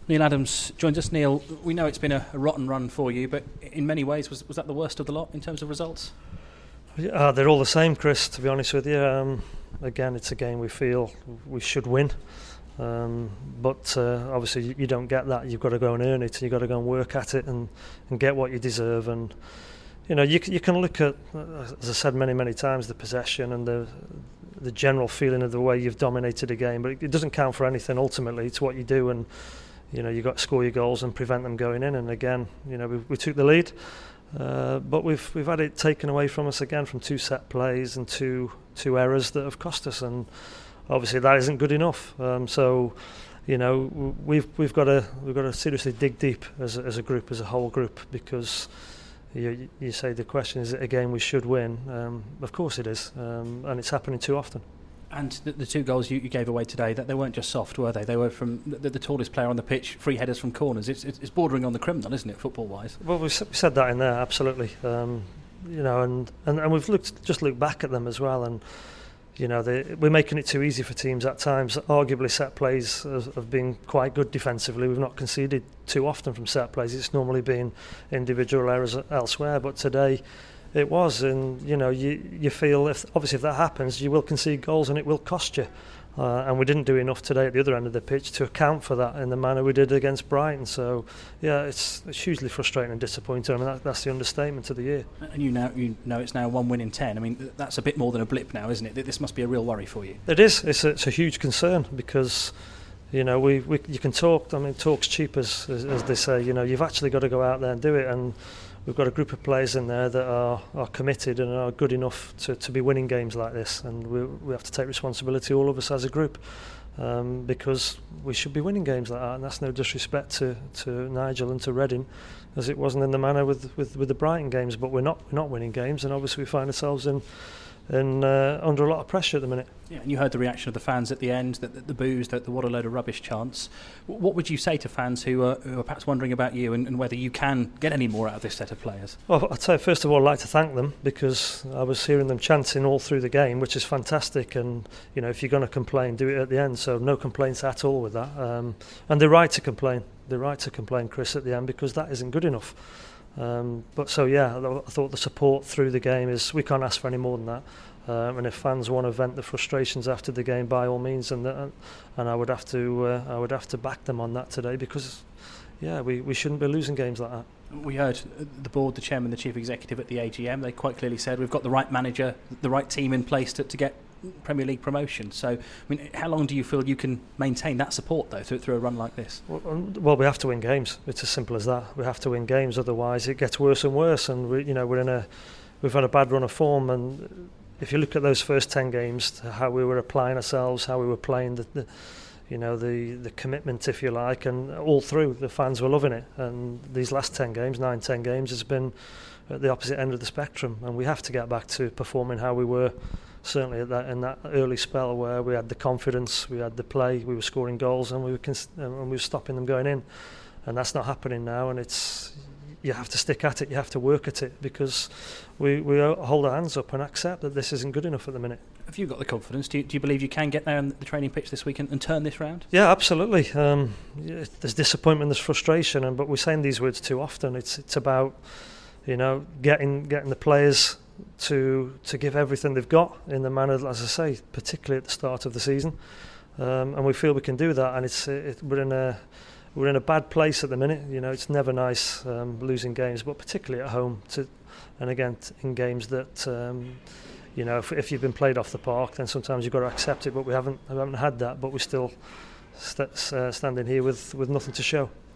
Neil Adams joins us. Neil, we know it's been a rotten run for you, but in many ways, was that the worst of the lot in terms of results? They're all the same, Chris, to be honest with you. Again, it's a game we feel we should win. But obviously you don't get that. You've got to go and earn it. You've got to go and work at it and get what you deserve. And you can look at, as I said many times, the possession and the general feeling of the way you've dominated a game. But it doesn't count for anything ultimately. It's what you do, and you've got to score your goals and prevent them going in. And again, we took the lead, but we've had it taken away from us again from 2 set plays and two errors that have cost us. And obviously that isn't good enough. So we've got to seriously dig deep as a group, as a whole group, because you say the question, is it a game we should win? Of course it is, and it's happening too often. And the 2 goals you gave away today, that they weren't just soft, were they? They were from the tallest player on the pitch, free headers from corners. It's bordering on the criminal, isn't it, football-wise? Well, we said that in there, absolutely. And we've looked back at them as well, and we're making it too easy for teams at times. Arguably, set plays have been quite good defensively. We've not conceded too often from set plays. It's normally been individual errors elsewhere, but today it was. And you feel if that happens, you will concede goals and it will cost you. And we didn't do enough today at the other end of the pitch to account for that in the manner we did against Brighton. So yeah, it's hugely frustrating and disappointing. I mean, that's the understatement of the year. And you know it's now 1 win in 10. I mean, that's a bit more than a blip now, isn't it? This must be a real worry for you. It is. It's a huge concern because you can talk. I mean, talk's cheap, as they say. You've actually got to go out there and do it. And we've got a group of players in there that are committed and are good enough to be winning games like this, and we have to take responsibility, all of us as a group, because we should be winning games like that. And that's no disrespect to Nigel and to Reading, as it wasn't in the manner with the Brighton games. But we're not winning games, and obviously we find ourselves under a lot of pressure at the minute. Yeah, and you heard the reaction of the fans at the end, the boos, the what a load of rubbish chants. What would you say to fans who are perhaps wondering about you and whether you can get any more out of this set of players? Well, I'd say first of all I'd like to thank them, because I was hearing them chanting all through the game, which is fantastic. And if you're going to complain, do it at the end. So no complaints at all with that. And they're right to complain. They're right to complain, Chris, at the end, because that isn't good enough. But so yeah, I thought the support through the game we can't ask for any more than that. And if fans want to vent the frustrations after the game, by all means, and I would have to back them on that today, because yeah, we shouldn't be losing games like that. We heard the board, the chairman, the chief executive at the AGM. They quite clearly said we've got the right manager, the right team in place to get Premier League promotion. So, I mean, how long do you feel you can maintain that support though through a run like this? Well, we have to win games. It's as simple as that. We have to win games, otherwise it gets worse and worse. And we've had a bad run of form. And if you look at those first 10 games, how we were applying ourselves, how we were playing, the commitment, if you like, and all through, the fans were loving it. And these last 10 games, 9-10 games, has been at the opposite end of the spectrum. And we have to get back to performing how we were, certainly in that early spell where we had the confidence, we had the play, we were scoring goals, and we were stopping them going in. And that's not happening now. And you have to stick at it, you have to work at it, because we hold our hands up and accept that this isn't good enough at the minute. Have you got the confidence? Do you believe you can get there on the training pitch this week and turn this round? Yeah, absolutely. There's disappointment, there's frustration, but we're saying these words too often. It's about getting the players to give everything they've got in the manner, as I say, particularly at the start of the season, and we feel we can do that. And we're in a bad place at the minute. It's never nice losing games, but particularly at home. And again, in games that if you've been played off the park, then sometimes you've got to accept it. But we haven't had that. But we're still standing here with nothing to show.